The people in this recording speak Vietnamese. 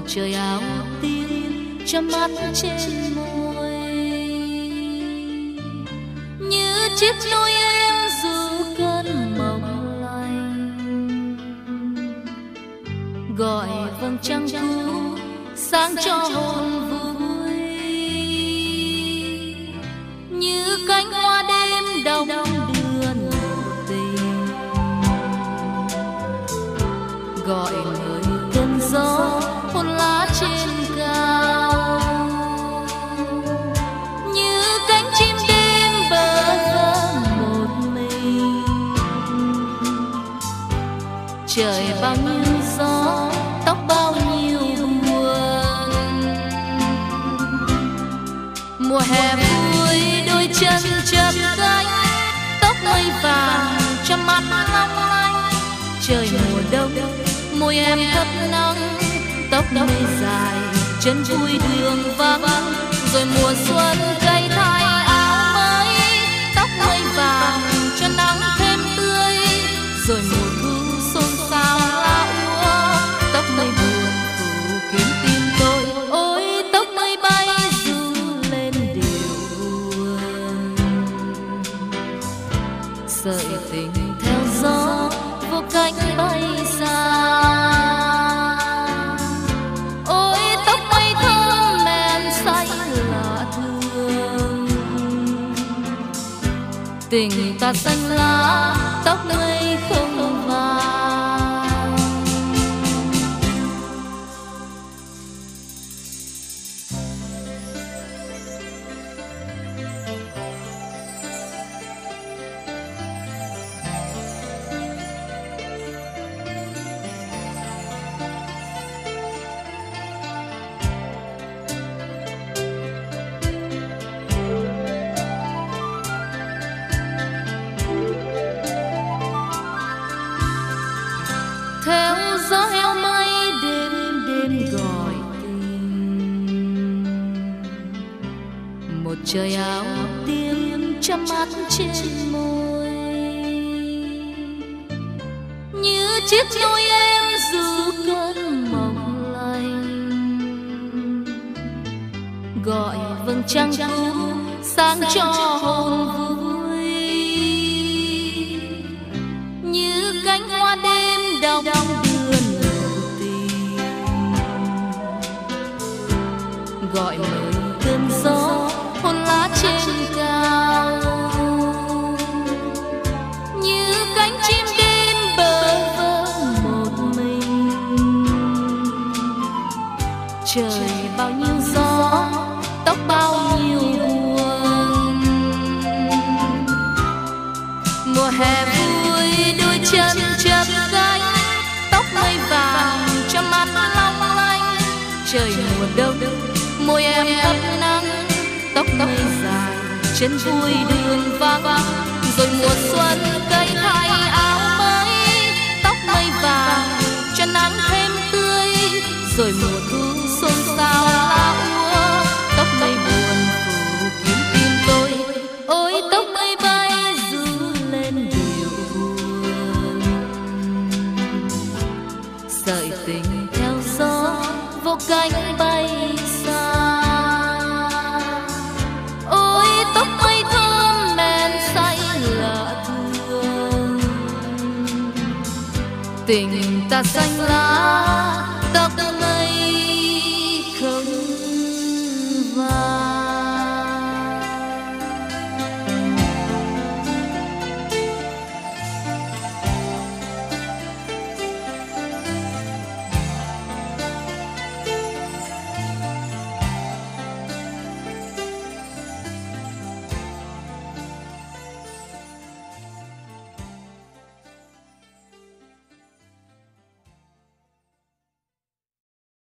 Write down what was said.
trời áo tím cho mắt trên môi, như chiếc nôi em dù cơn mộng lành, gọi vầng trăng cũ sáng cho hồn vui, như cánh hoa đêm đông đưa nụ tình, gọi người cơn gió hôn lá trên cao, như cánh chim đêm bơ vơ một mình. Trời bao nhiêu gió, tóc bao nhiêu buồn, mùa hè vui đôi chân chớp cánh, tóc mây vàng cho mắt long lanh. Trời mùa đông môi em thấp nắng, tóc mây dài chân vui đường vắng. Rồi mùa xuân cây thay áo mới, tóc mây vàng cho nắng thêm tươi. Rồi mùa thu xôn xao lá úa, tóc mây buồn phủ kín tim tôi. Ôi tóc mây bay du lên điệu buồn, sợi tình theo gió vô cánh bay xa. Ôi tóc mây thơm men say lạ thường, tình ta xanh lá tóc mây không vàng. Theo gió heo mây đêm đêm gọi tình, một trời áo tím chăm mắt trên môi, như chiếc nôi em dù cơn mộng lành, gọi vầng trăng cũ sáng cho hồn vui, như cánh hoa đêm đông đưa nụ tình, gọi mời cơn gió hôn lá trên cao, như cánh chim đêm bơ vơ một mình. Trời bao nhiêu gió, tóc bao nhiêu buồn, mùa hè vui đôi chân chớp cánh, tóc mây vàng cho mắt long lanh. Trời mùa đông môi em thấp nắng, tóc mây dài chân vui đường vắng. Rồi mùa xuân cây thay áo mới, tóc mây vàng cho nắng thêm tươi. Rồi mùa thu xôn xao lá úa, tóc mây buồn phủ kín tim tôi. Ôi tóc mây bay du lên điệu buồn, sợi tình theo gió vô cánh bay xa. Ôi tóc mây thơm men say lạ thường, tình ta xanh lá tóc mây không vàng.